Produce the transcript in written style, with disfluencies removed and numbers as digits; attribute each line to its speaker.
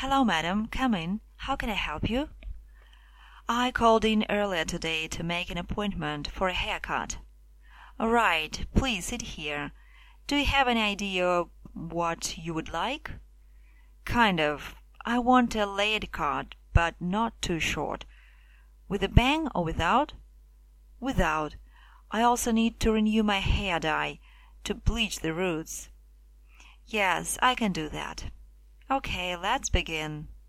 Speaker 1: Hello, madam. Come in. How can I help you? I called in earlier today to make an appointment for a haircut. All right. Please sit here. Do you have any idea what you would like? Kind of. I want a laid cut, but not too short. With a bang or without? Without. I also need to renew my hair dye, to bleach the roots. Yes, I can do that. Okay, let's begin.